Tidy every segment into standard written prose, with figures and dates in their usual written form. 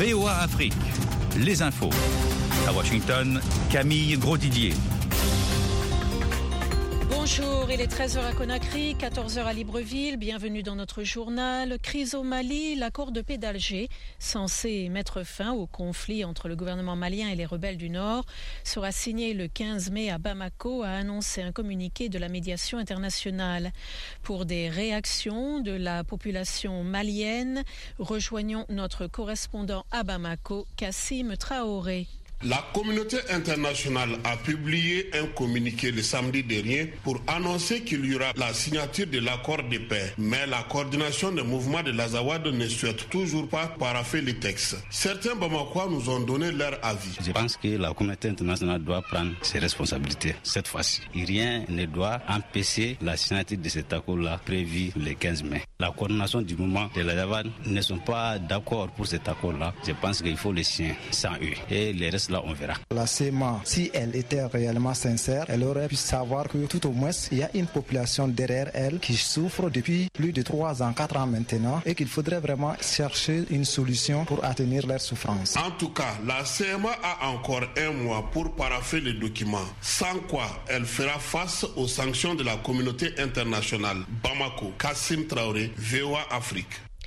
VOA Afrique, les infos. À Washington, Camille Grosdidier. Bonjour, il est 13h à Conakry, 14h à Libreville. Bienvenue dans notre journal. Crise au Mali, l'accord de paix d'Alger, censé mettre fin au conflit entre le gouvernement malien et les rebelles du Nord, sera signé le 15 mai à Bamako, a annoncé un communiqué de la médiation internationale. Pour des réactions de la population malienne, rejoignons notre correspondant à Bamako, Kassim Traoré. La communauté internationale a publié un communiqué le samedi dernier pour annoncer qu'il y aura la signature de l'accord de paix. Mais la coordination des mouvements de l'Azawad ne souhaite toujours pas paraffer le texte. Certains Bamakois nous ont donné leur avis. Je pense que la communauté internationale doit prendre ses responsabilités cette fois-ci. Rien ne doit empêcher la signature de cet accord-là prévu le 15 mai. La coordination du mouvement de l'Azawad ne sont pas d'accord pour cet accord-là. Je pense qu'il faut le signer sans eux. Et les restes là, on verra. La CEMA, si elle était réellement sincère, elle aurait pu savoir que tout au moins, il y a une population derrière elle qui souffre depuis plus de 3 ans, 4 ans maintenant, et qu'il faudrait vraiment chercher une solution pour atténuer leur souffrance. En tout cas, la CEMA a encore 1 mois pour paraffer les documents, sans quoi elle fera face aux sanctions de la communauté internationale. Bamako, Kassim Traoré, VOA Afrique.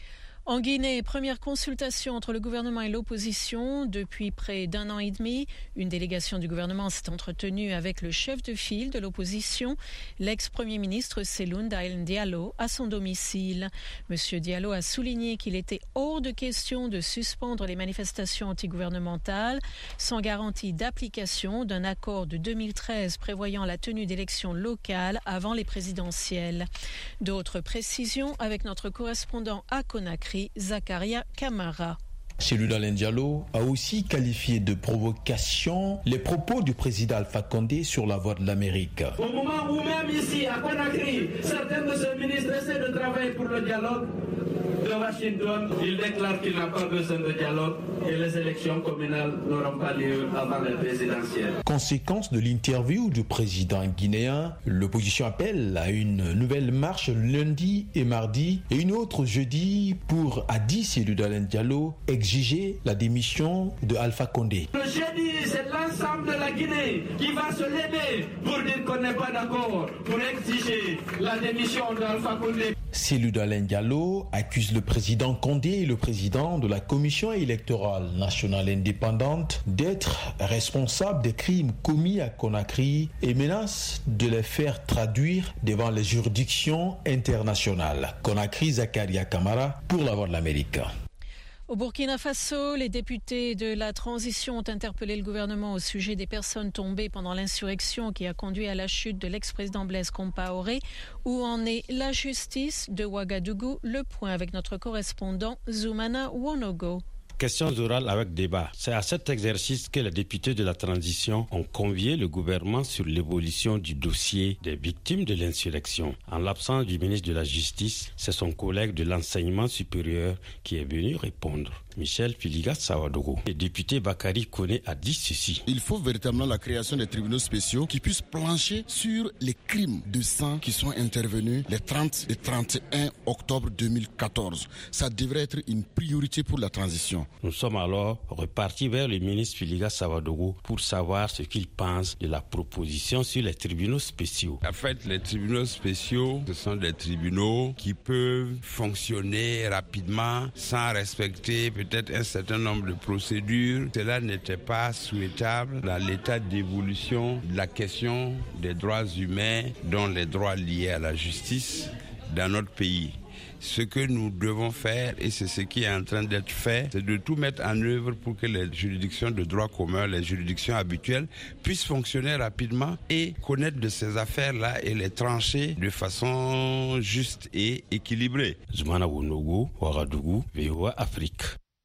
En Guinée, première consultation entre le gouvernement et l'opposition. Depuis près d'1 an et demi, une délégation du gouvernement s'est entretenue avec le chef de file de l'opposition, l'ex-premier ministre Cellou Dalein Diallo, à son domicile. Monsieur Diallo a souligné qu'il était hors de question de suspendre les manifestations antigouvernementales sans garantie d'application d'un accord de 2013 prévoyant la tenue d'élections locales avant les présidentielles. D'autres précisions avec notre correspondant à Conakry, Zakaria Kamara. Cellou Dalein Diallo a aussi qualifié de provocation les propos du président Alpha Condé sur la voie de l'Amérique. Au moment où même ici à Conakry, certains de ces ministres essaient de travailler pour le dialogue de Washington, il déclare qu'il n'a pas besoin de dialogue et les élections communales n'auront pas lieu avant les présidentielles. Conséquence de l'interview du président guinéen, l'opposition appelle à une nouvelle marche lundi et mardi et une autre jeudi pour, a dit Cellou Dalein Diallo, exiger la démission de Alpha Condé. Le jeudi, c'est l'ensemble de la Guinée qui va se lever pour dire qu'on n'est pas d'accord, pour exiger la démission d'Alpha Condé. Cellou Dalein Diallo accuse le président Condé et le président de la Commission électorale nationale indépendante d'être responsables des crimes commis à Conakry et menace de les faire traduire devant les juridictions internationales. Conakry, Zakaria Kamara pour la Voix de l'Amérique. Au Burkina Faso, les députés de la transition ont interpellé le gouvernement au sujet des personnes tombées pendant l'insurrection qui a conduit à la chute de l'ex-président Blaise Compaoré. Où en est la justice de Ouagadougou? Le point avec notre correspondant Zoumana Wonogo. Questions orales avec débat. C'est à cet exercice que les députés de la transition ont convié le gouvernement sur l'évolution du dossier des victimes de l'insurrection. En l'absence du ministre de la Justice, c'est son collègue de l'enseignement supérieur qui est venu répondre. Michel Filigas Sawadogo. Le député Bakary Koné a dit ceci. Il faut véritablement la création des tribunaux spéciaux qui puissent plancher sur les crimes de sang qui sont intervenus les 30 et 31 octobre 2014. Ça devrait être une priorité pour la transition. Nous sommes alors repartis vers le ministre Filigas Sawadogo pour savoir ce qu'il pense de la proposition sur les tribunaux spéciaux. En fait, les tribunaux spéciaux, ce sont des tribunaux qui peuvent fonctionner rapidement sans respecter peut-être un certain nombre de procédures. Cela n'était pas souhaitable dans l'état d'évolution de la question des droits humains, dont les droits liés à la justice dans notre pays. Ce que nous devons faire, et c'est ce qui est en train d'être fait, c'est de tout mettre en œuvre pour que les juridictions de droit commun, les juridictions habituelles, puissent fonctionner rapidement et connaître de ces affaires-là et les trancher de façon juste et équilibrée. Zoumana Wonogo, Ouagadougou, VOA Afrique.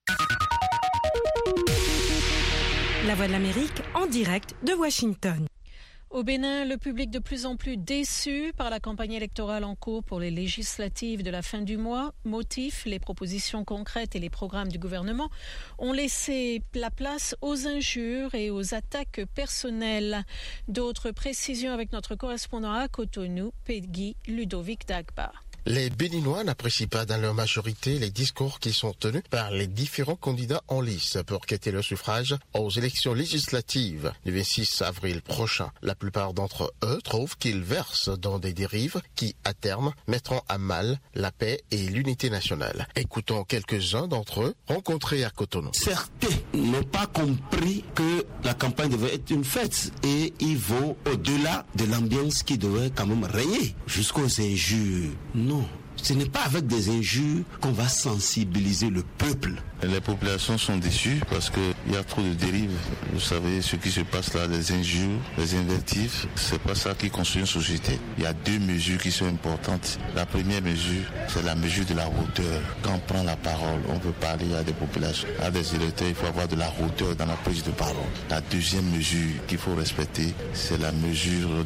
La Voix de l'Amérique en direct de Washington. Au Bénin, le public de plus en plus déçu par la campagne électorale en cours pour les législatives de la fin du mois. Motif, les propositions concrètes et les programmes du gouvernement ont laissé la place aux injures et aux attaques personnelles. D'autres précisions avec notre correspondant à Cotonou, Peggy Ludovic Dagba. Les Béninois n'apprécient pas dans leur majorité les discours qui sont tenus par les différents candidats en lice pour quitter le suffrage aux élections législatives du 26 avril prochain. La plupart d'entre eux trouvent qu'ils versent dans des dérives qui, à terme, mettront à mal la paix et l'unité nationale. Écoutons quelques-uns d'entre eux rencontrés à Cotonou. Certains n'ont pas compris que la campagne devait être une fête et ils vont au-delà de l'ambiance qui devait quand même régner jusqu'aux injures. Non, ce n'est pas avec des injures qu'on va sensibiliser le peuple. Les populations sont déçues parce qu'il y a trop de dérives. Vous savez, ce qui se passe là, les injures, les invectives, c'est pas ça qui construit une société. Il y a deux mesures qui sont importantes. La première mesure, c'est la mesure de la hauteur. Quand on prend la parole, on peut parler à des populations, à des électeurs, il faut avoir de la hauteur dans la prise de parole. La deuxième mesure qu'il faut respecter, c'est la mesure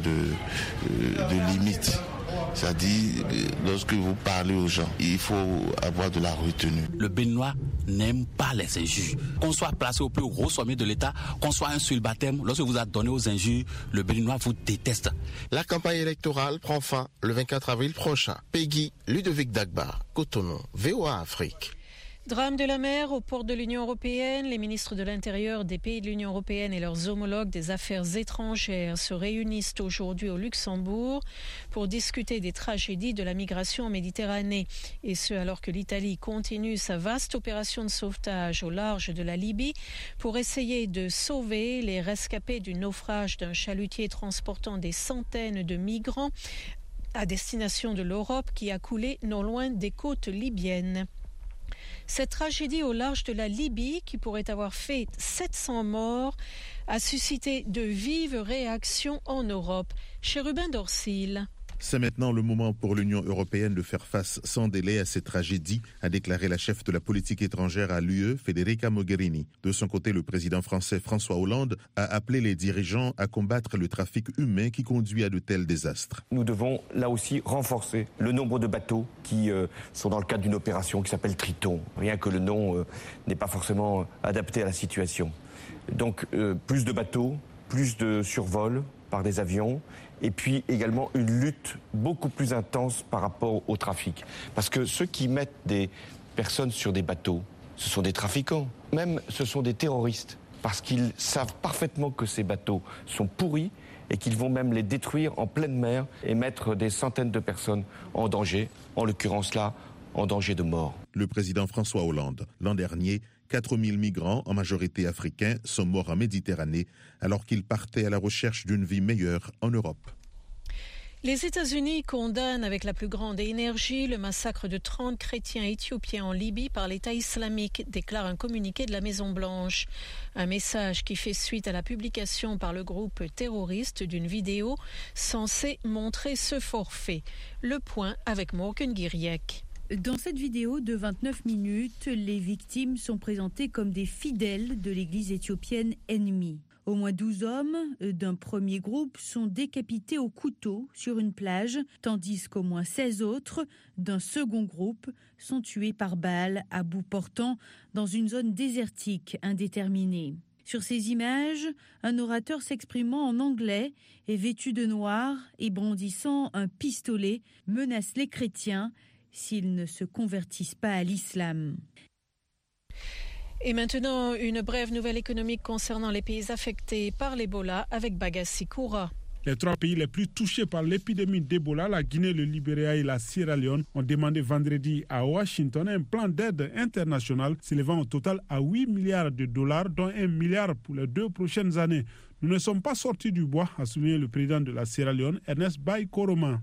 de limite. C'est-à-dire, lorsque vous parlez aux gens, il faut avoir de la retenue. Le Béninois n'aime pas les injures. Qu'on soit placé au plus haut sommet de l'État, qu'on soit un sur le baptême, lorsque vous êtes donné aux injures, le Béninois vous déteste. La campagne électorale prend fin le 24 avril prochain. Peggy Ludovic Dagba, Cotonou, VOA Afrique. Drame de la mer aux portes de l'Union européenne. Les ministres de l'Intérieur des pays de l'Union européenne et leurs homologues des affaires étrangères se réunissent aujourd'hui au Luxembourg pour discuter des tragédies de la migration en Méditerranée. Et ce, alors que l'Italie continue sa vaste opération de sauvetage au large de la Libye pour essayer de sauver les rescapés du naufrage d'un chalutier transportant des centaines de migrants à destination de l'Europe qui a coulé non loin des côtes libyennes. Cette tragédie au large de la Libye, qui pourrait avoir fait 700 morts, a suscité de vives réactions en Europe. Chérubin Dorsil. C'est maintenant le moment pour l'Union européenne de faire face sans délai à cette tragédie, a déclaré la chef de la politique étrangère à l'UE, Federica Mogherini. De son côté, le président français François Hollande a appelé les dirigeants à combattre le trafic humain qui conduit à de tels désastres. Nous devons là aussi renforcer le nombre de bateaux qui sont dans le cadre d'une opération qui s'appelle Triton. Rien que le nom n'est pas forcément adapté à la situation. Donc plus de bateaux, plus de survols par des avions, et puis également une lutte beaucoup plus intense par rapport au trafic. Parce que ceux qui mettent des personnes sur des bateaux, ce sont des trafiquants, même ce sont des terroristes, parce qu'ils savent parfaitement que ces bateaux sont pourris et qu'ils vont même les détruire en pleine mer et mettre des centaines de personnes en danger, en l'occurrence là, en danger de mort. Le président François Hollande, l'an dernier, 4000 migrants, en majorité africains, sont morts en Méditerranée alors qu'ils partaient à la recherche d'une vie meilleure en Europe. Les États-Unis condamnent avec la plus grande énergie le massacre de 30 chrétiens éthiopiens en Libye par l'État islamique, déclare un communiqué de la Maison-Blanche. Un message qui fait suite à la publication par le groupe terroriste d'une vidéo censée montrer ce forfait. Le point avec Morgan Guiriec. Dans cette vidéo de 29 minutes, les victimes sont présentées comme des fidèles de l'église éthiopienne ennemie. Au moins 12 hommes d'un premier groupe sont décapités au couteau sur une plage, tandis qu'au moins 16 autres d'un second groupe sont tués par balle à bout portant dans une zone désertique indéterminée. Sur ces images, un orateur s'exprimant en anglais et vêtu de noir et brandissant un pistolet menace les chrétiens s'ils ne se convertissent pas à l'islam. Et maintenant, une brève nouvelle économique concernant les pays affectés par l'Ebola avec Bagassi Koura. Les 3 pays les plus touchés par l'épidémie d'Ebola, la Guinée, le Libéria et la Sierra Leone, ont demandé vendredi à Washington un plan d'aide international s'élevant au total à 8 milliards de dollars, dont 1 milliard pour les 2 prochaines années. Nous ne sommes pas sortis du bois, a souligné le président de la Sierra Leone, Ernest Bai Koroma.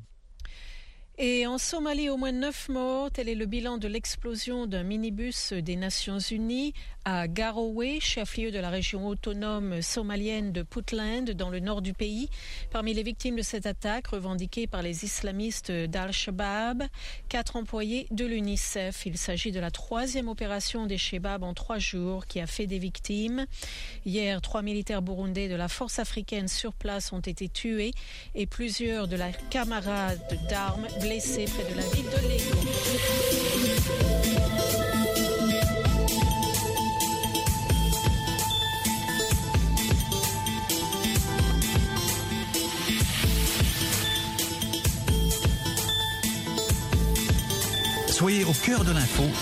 Et en Somalie, au moins 9 morts. Tel est le bilan de l'explosion d'un minibus des Nations Unies à Garowe, chef-lieu de la région autonome somalienne de Puntland, dans le nord du pays. Parmi les victimes de cette attaque, revendiquée par les islamistes d'Al-Shabaab, 4 employés de l'UNICEF. Il s'agit de la 3e opération des Shabaab en 3 jours qui a fait des victimes. Hier, 3 militaires burundais de la force africaine sur place ont été tués et plusieurs de leurs camarades d'armes blessés près de la ville de Lego. cœur de l'info